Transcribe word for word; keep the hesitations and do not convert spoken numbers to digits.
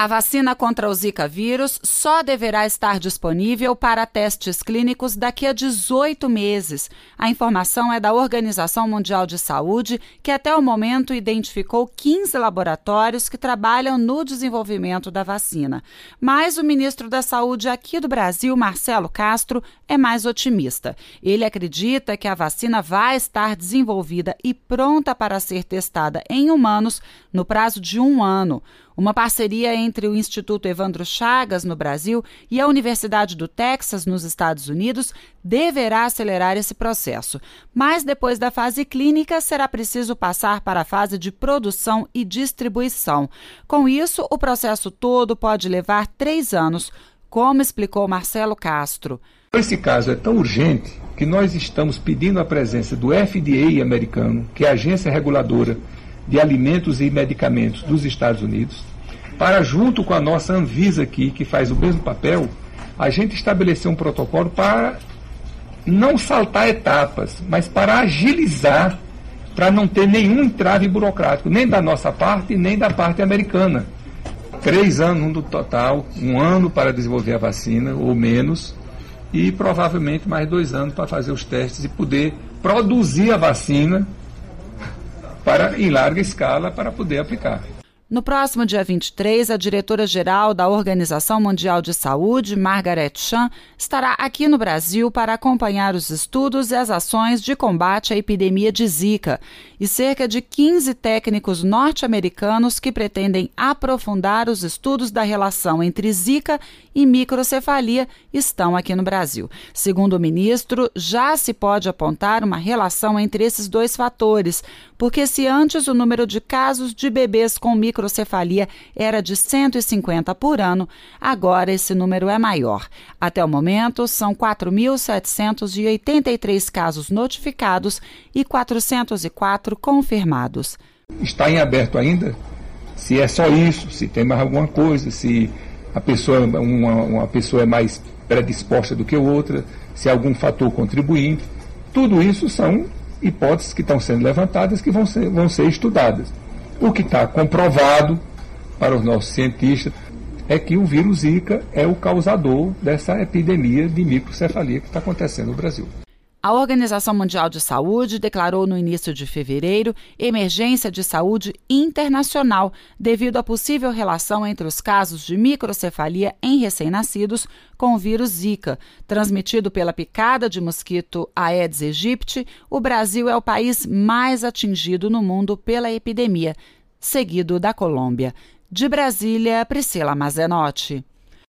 A vacina contra o Zika vírus só deverá estar disponível para testes clínicos daqui a dezoito meses. A informação é da Organização Mundial de Saúde, que até o momento identificou quinze laboratórios que trabalham no desenvolvimento da vacina. Mas o ministro da Saúde aqui do Brasil, Marcelo Castro, é mais otimista. Ele acredita que a vacina vai estar desenvolvida e pronta para ser testada em humanos no prazo de um ano. Uma parceria entre o Instituto Evandro Chagas, no Brasil, e a Universidade do Texas, nos Estados Unidos, deverá acelerar esse processo. Mas depois da fase clínica, será preciso passar para a fase de produção e distribuição. Com isso, o processo todo pode levar três anos, como explicou Marcelo Castro. Esse caso é tão urgente que nós estamos pedindo a presença do F D A americano, que é a agência reguladora de alimentos e medicamentos dos Estados Unidos, para, junto com a nossa Anvisa aqui, que faz o mesmo papel, a gente estabelecer um protocolo para não saltar etapas, mas para agilizar, para não ter nenhum entrave burocrático, nem da nossa parte, nem da parte americana. Três anos no total, um ano para desenvolver a vacina, ou menos, e provavelmente mais dois anos para fazer os testes e poder produzir a vacina para, em larga escala, para poder aplicar. No próximo dia vinte e três, a diretora-geral da Organização Mundial de Saúde, Margaret Chan, estará aqui no Brasil para acompanhar os estudos e as ações de combate à epidemia de Zika. E cerca de quinze técnicos norte-americanos que pretendem aprofundar os estudos da relação entre Zika e microcefalia estão aqui no Brasil. Segundo o ministro, já se pode apontar uma relação entre esses dois fatores, porque se antes o número de casos de bebês com microcefalia era de cento e cinquenta por ano, agora esse número é maior. Até o momento, são quatro mil setecentos e oitenta e três casos notificados e quatrocentos e quatro confirmados. Está em aberto ainda se é só isso, se tem mais alguma coisa, se a pessoa, uma, uma pessoa é mais predisposta do que outra, se há algum fator contribuinte. Tudo isso são hipóteses que estão sendo levantadas, que vão ser, vão ser estudadas. O que está comprovado para os nossos cientistas é que o vírus Zika é o causador dessa epidemia de microcefalia que está acontecendo no Brasil. A Organização Mundial de Saúde declarou no início de fevereiro emergência de saúde internacional devido à possível relação entre os casos de microcefalia em recém-nascidos com o vírus Zika. Transmitido pela picada de mosquito Aedes aegypti, o Brasil é o país mais atingido no mundo pela epidemia, seguido da Colômbia. De Brasília, Priscila Mazenotti.